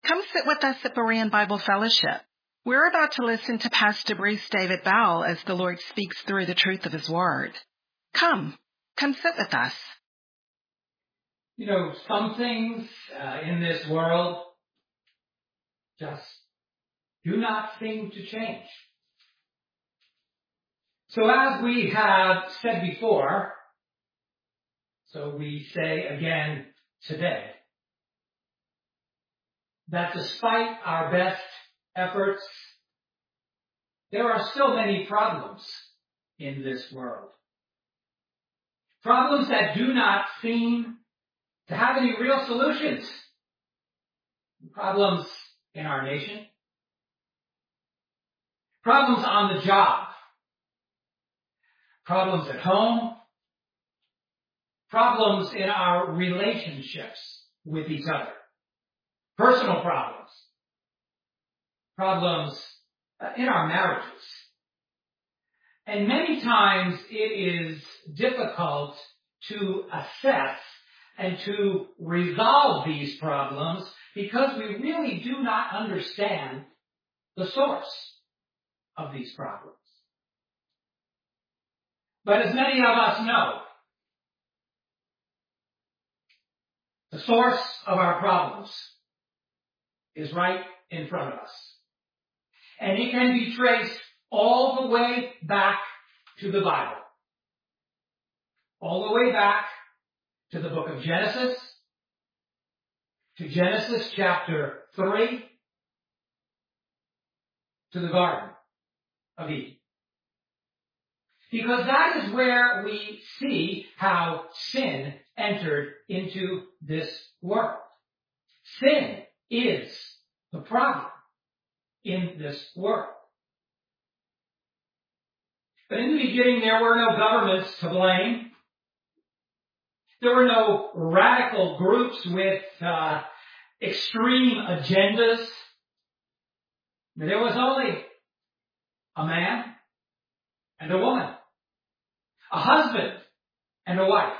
Come sit with us at Berean Bible Fellowship. We're about to listen to Pastor Bruce David Bowell as the Lord speaks through the truth of His Word. Come sit with us. You know, some things in this world just do not seem to change. So as we have said before, so we say again today, that despite our best efforts, there are still many problems in this world. Problems that do not seem to have any real solutions. Problems in our nation. Problems on the job. Problems at home. Problems in our relationships with each other. Personal problems. Problems in our marriages. And many times it is difficult to assess and to resolve these problems because we really do not understand the source of these problems. But as many of us know, the source of our problems is right in front of us. And it can be traced all the way back to the Bible. All the way back to the book of Genesis, to Genesis chapter 3, to the Garden of Eden. Because that is where we see how sin entered into this world. Sin is the problem in this world. But in the beginning, there were no governments to blame. There were no radical groups with extreme agendas. There was only a man and a woman, a husband and a wife.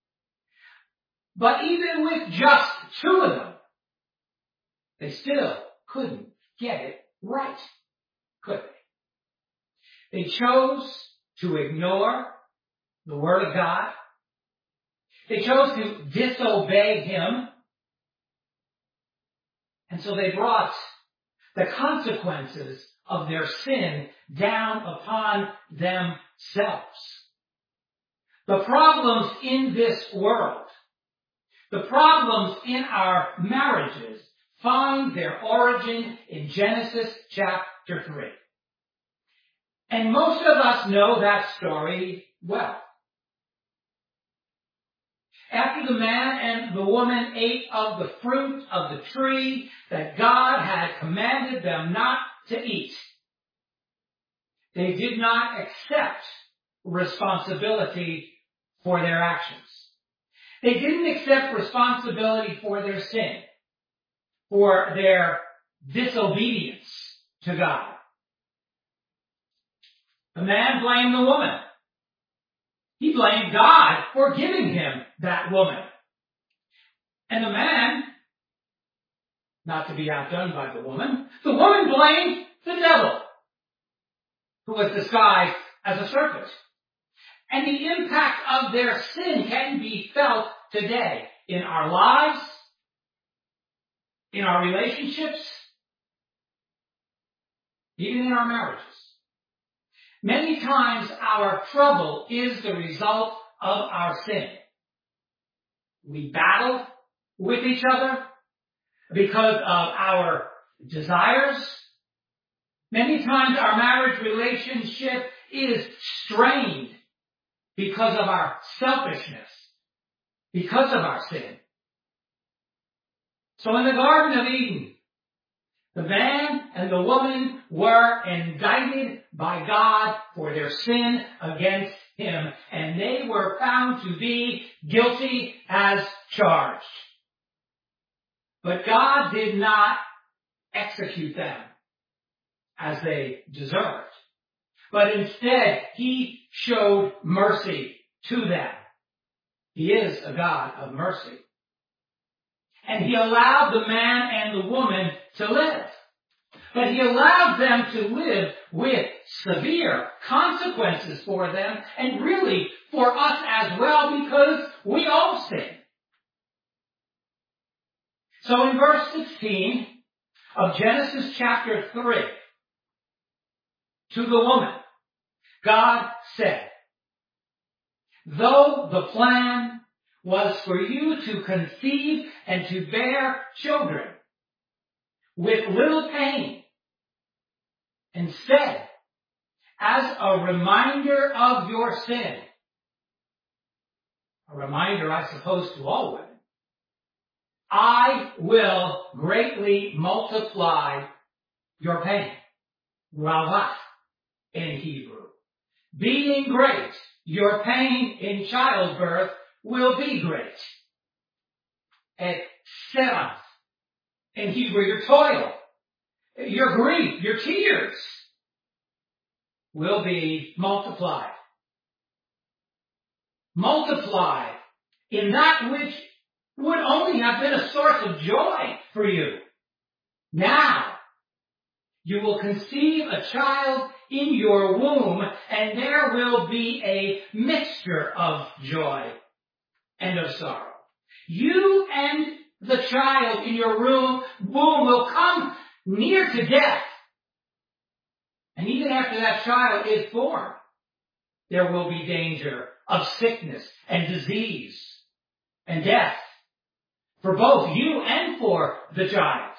But even with just two of them, they still couldn't get it right, could they? They chose to ignore the Word of God. They chose to disobey Him. And so they brought the consequences of their sin down upon themselves. The problems in this world, the problems in our marriages, find their origin in Genesis chapter 3. And most of us know that story well. After the man and the woman ate of the fruit of the tree that God had commanded them not to eat, they did not accept responsibility for their actions. They didn't accept responsibility for their sin, for their disobedience to God. The man blamed the woman. He blamed God for giving him that woman. And the man, not to be outdone by the woman blamed the devil, who was disguised as a serpent. And the impact of their sin can be felt today in our lives, in our relationships, even in our marriages. Many times our trouble is the result of our sin. We battle with each other because of our desires. Many times our marriage relationship is strained because of our selfishness, because of our sin. So in the Garden of Eden, the man and the woman were indicted by God for their sin against Him, and they were found to be guilty as charged. But God did not execute them as they deserved, but instead He showed mercy to them. He is a God of mercy. and he allowed the man and the woman to live. But he allowed them to live with severe consequences for them, and really for us as well, because we all sin. So in verse 16 of Genesis chapter 3, to the woman, God said, though the plan was for you to conceive and to bear children with little pain, instead, as a reminder of your sin, a reminder, I suppose, to all women, I will greatly multiply your pain. Ravat in Hebrew. Being great, your pain in childbirth will be great. Et serach in Hebrew, your toil, your grief, your tears will be multiplied. Multiplied in that which would only have been a source of joy for you. Now, you will conceive a child in your womb, and there will be a mixture of joy and of sorrow. You and the child in your womb will come near to death. And even after that child is born, there will be danger of sickness and disease and death for both you and for the child.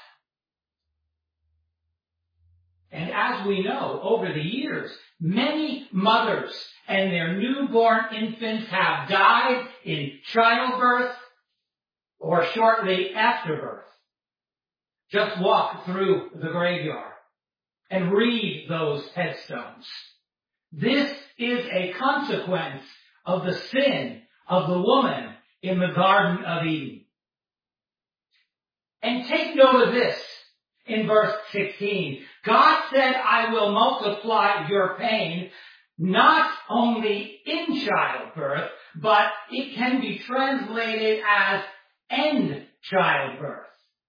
And as we know, over the years, many mothers and their newborn infants have died in childbirth or shortly after birth. Just walk through the graveyard and read those headstones. This is a consequence of the sin of the woman in the Garden of Eden. And take note of this in verse 16. God said, I will multiply your pain, not only in childbirth, but it can be translated as end childbirth.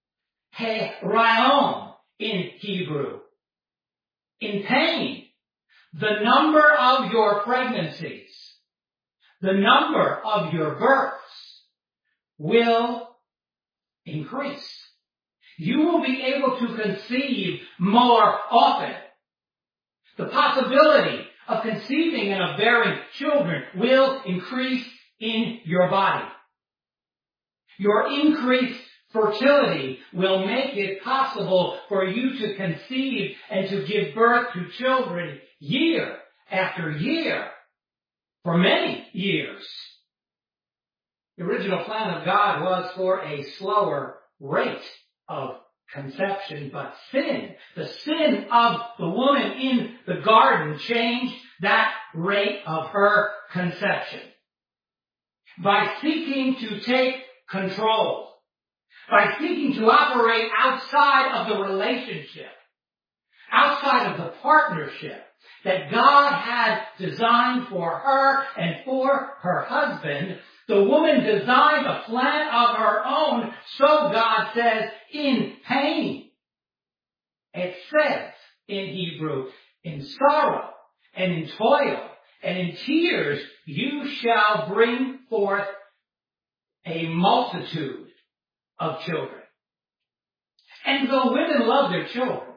Herayon in Hebrew. In pain, the number of your pregnancies, the number of your births will increase. You will be able to conceive more often. The possibility of conceiving and of bearing children will increase in your body. Your increased fertility will make it possible for you to conceive and to give birth to children year after year for many years. The original plan of God was for a slower rate of conception, but sin, the sin of the woman in the garden, changed that rate of her conception. By seeking to take control, by seeking to operate outside of the relationship, outside of the partnership that God had designed for her and for her husband, the woman designed a plan of her own, so God says, in pain. It says in Hebrew, in sorrow and in toil and in tears, you shall bring forth a multitude of children. And though women love their children,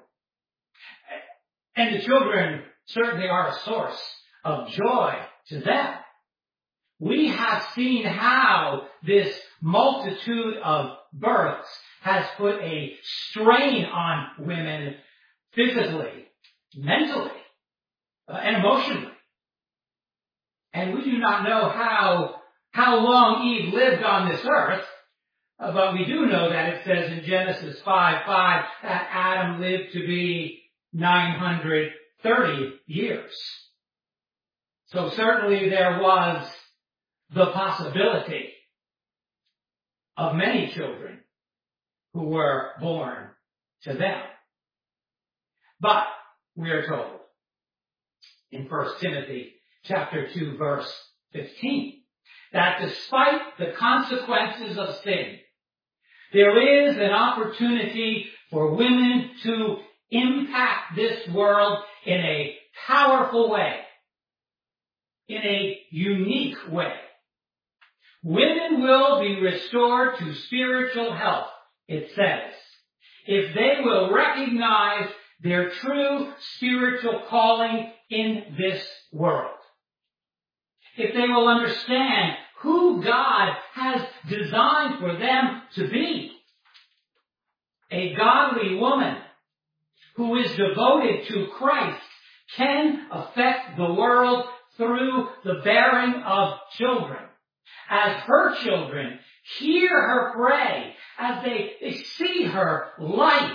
and the children certainly are a source of joy to them, we have seen how this multitude of births has put a strain on women physically, mentally, and emotionally. And we do not know how long Eve lived on this earth, but we do know that it says in Genesis 5:5 that Adam lived to be 930 years. So certainly there was the possibility of many children who were born to them. But we are told in 1 Timothy chapter 2 verse 15 that despite the consequences of sin, There is an opportunity for women to impact this world in a powerful way, in a unique way. Women will be restored to spiritual health, it says, if they will recognize their true spiritual calling in this world. If they will understand who God has designed for them to be. A godly woman who is devoted to Christ can affect the world through the bearing of children. As her children hear her pray, as they see her life,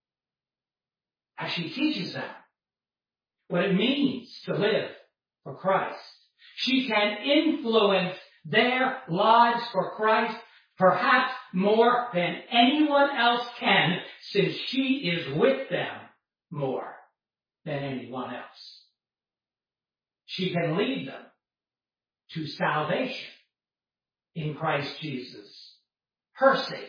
as she teaches them what it means to live for Christ. She can influence their lives for Christ perhaps more than anyone else can, since she is with them more than anyone else. She can lead them to salvation in Christ Jesus, her Savior.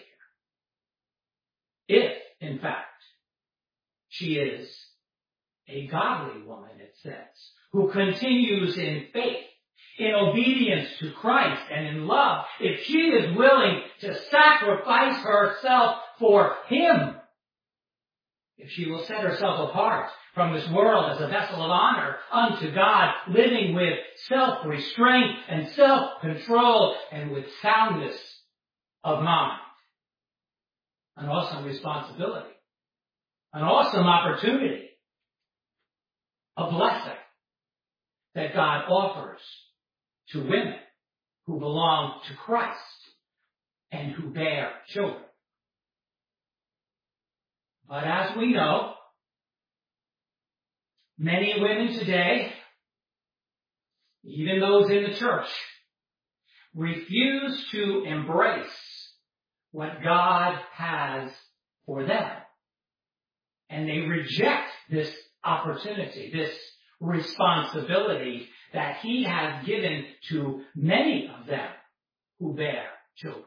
If, in fact, she is a godly woman, it says, who continues in faith, in obedience to Christ and in love, if she is willing to sacrifice herself for Him, if she will set herself apart from this world as a vessel of honor unto God, living with self-restraint and self-control and with soundness of mind. An awesome responsibility. An awesome opportunity. A blessing that God offers to women who belong to Christ and who bear children. But as we know, many women today, even those in the church, refuse to embrace what God has for them. And they reject this opportunity, this responsibility that He has given to many of them who bear children.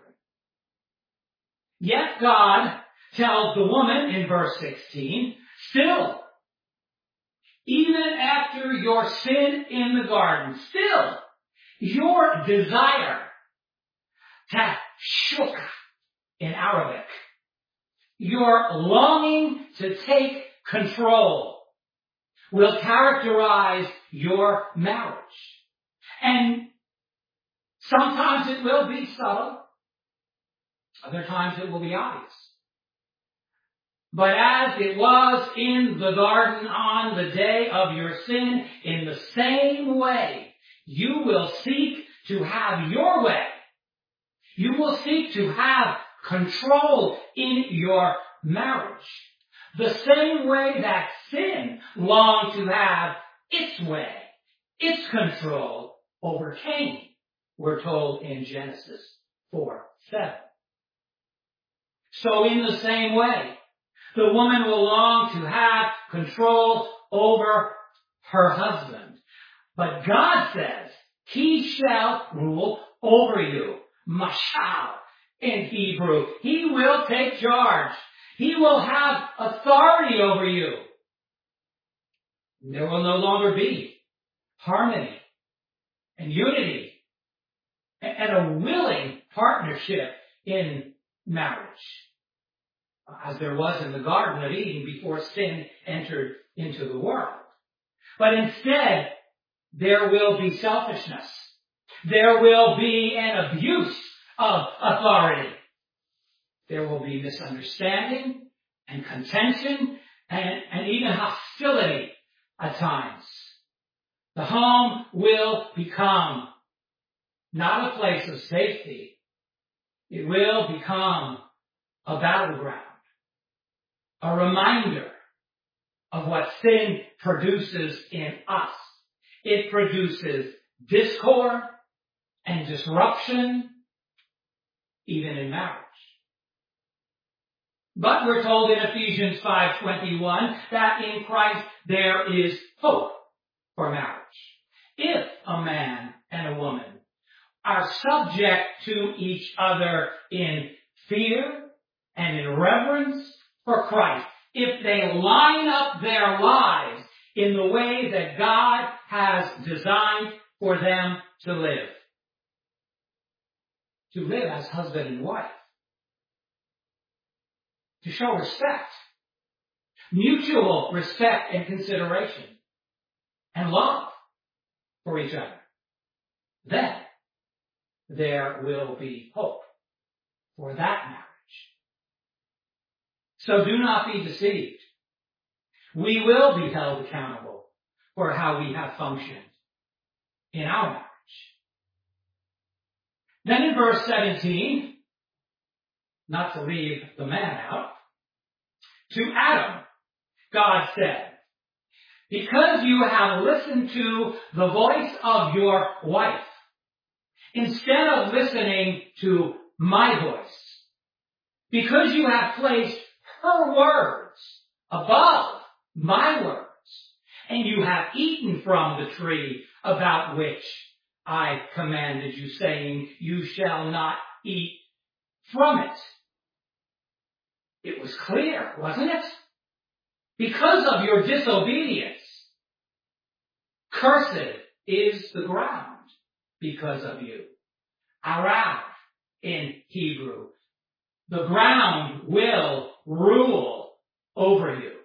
Yet God tells the woman in verse 16, still, even after your sin in the garden, still, your desire, tashuk in Arabic, your longing to take control, will characterize your marriage. And sometimes it will be subtle. Other times it will be obvious. But as it was in the garden on the day of your sin, in the same way, you will seek to have your way. You will seek to have control in your marriage. The same way that sin longed to have its way, its control over Cain, we're told in Genesis 4:7. So in the same way, the woman will long to have control over her husband. But God says, He shall rule over you. Mashal in Hebrew. He will take charge. He will have authority over you. There will no longer be harmony and unity and a willing partnership in marriage, as there was in the Garden of Eden before sin entered into the world. But instead, there will be selfishness. There will be an abuse of authority. There will be misunderstanding and contention and even hostility at times. The home will become not a place of safety. It will become a battleground, a reminder of what sin produces in us. It produces discord and disruption, even in marriage. But we're told in Ephesians 5:21 that in Christ there is hope for marriage. If a man and a woman are subject to each other in fear and in reverence for Christ, if they line up their lives in the way that God has designed for them to live. To live as husband and wife. To show respect. Mutual respect and consideration. And love for each other. Then there will be hope for that marriage. So do not be deceived. We will be held accountable for how we have functioned in our marriage. Then in verse 17, not to leave the man out, to Adam, God said, because you have listened to the voice of your wife, instead of listening to my voice, because you have placed her words above my words, and you have eaten from the tree about which I commanded you, saying, you shall not eat from it. It was clear, wasn't it? Because of your disobedience, cursed is the ground because of you. Arav in Hebrew. The ground will rule over you.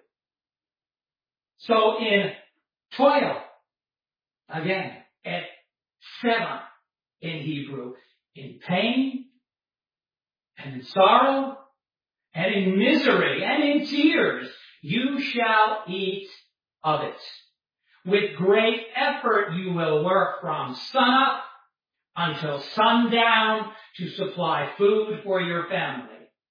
So in toil, again, et seva in Hebrew, in pain and in sorrow and in misery and in tears, you shall eat of it. With great effort you will work from sunup until sundown to supply food for your family.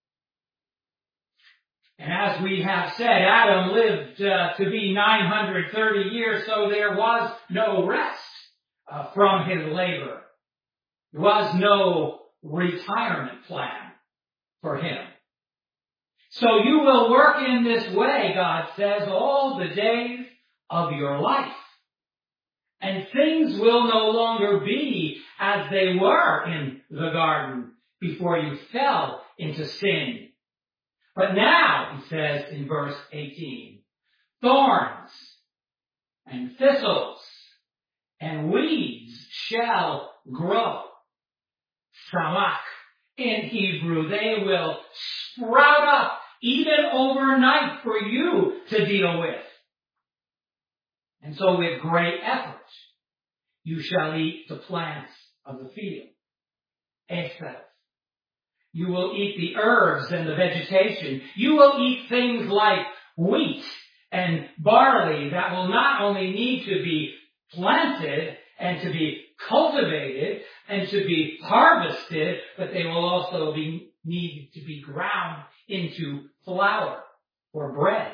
And as we have said, Adam lived to be 930 years, so there was no rest from his labor. There was no retirement plan for him. So you will work in this way, God says, all the days of your life. And things will no longer be as they were in the garden before you fell into sin. But now, he says in verse 18, thorns and thistles and weeds shall grow. Samak in Hebrew, they will sprout up even overnight for you to deal with. And so with great effort, you shall eat the plants of the field. Eseth. You will eat the herbs and the vegetation. You will eat things like wheat and barley that will not only need to be planted and to be cultivated and to be harvested, but they will also need to be ground into flour or bread.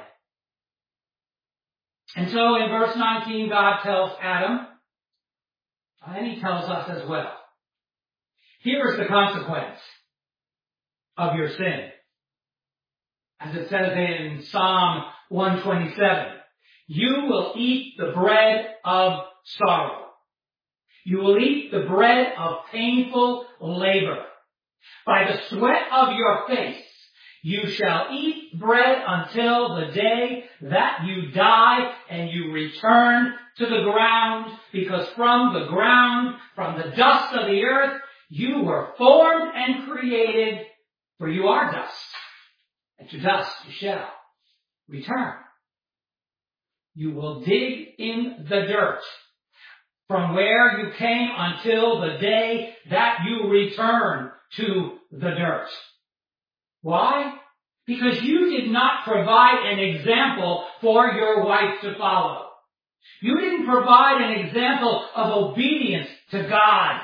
And so in verse 19, God tells Adam, and he tells us as well, here is the consequence of your sin. As it says in Psalm 127, you will eat the bread of sorrow. You will eat the bread of painful labor. By the sweat of your face, you shall eat bread until the day that you die and you return to the ground, because from the ground, from the dust of the earth, you were formed and created, for you are dust, and to dust you shall return. You will dig in the dirt from where you came until the day that you return to the dirt. Why? Because you did not provide an example for your wife to follow. You didn't provide an example of obedience to God.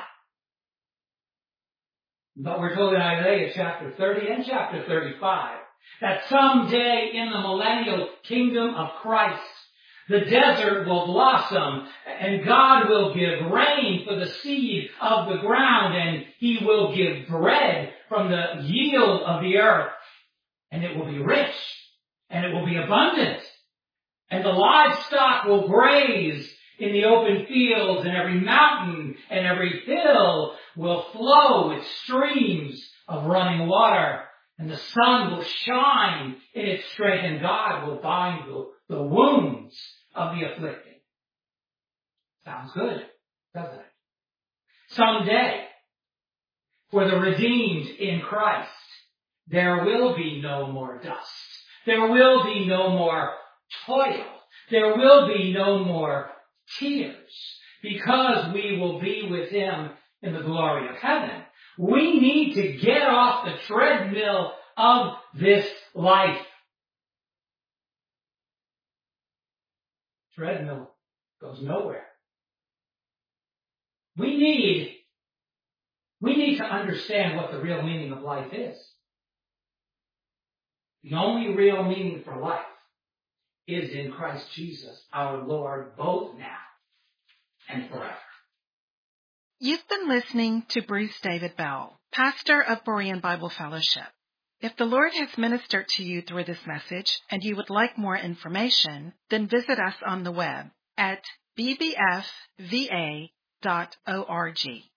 But we're told in Isaiah chapter 30 and chapter 35 that someday in the millennial kingdom of Christ, the desert will blossom and God will give rain for the seed of the ground, and he will give bread from the yield of the earth. And it will be rich and it will be abundant. And the livestock will graze in the open fields, and every mountain and every hill will flow with streams of running water. And the sun will shine in its strength, and God will bind the wounds of the afflicted. Sounds good, doesn't it? Someday, for the redeemed in Christ, there will be no more dust. There will be no more toil. There will be no more tears, because we will be with Him in the glory of heaven. We need to get off the treadmill of this life. Treadmill goes nowhere. We need to understand what the real meaning of life is. The only real meaning for life is in Christ Jesus, our Lord, both now and forever. You've been listening to Bruce David Bell, pastor of Berean Bible Fellowship. If the Lord has ministered to you through this message and you would like more information, then visit us on the web at bbfva.org.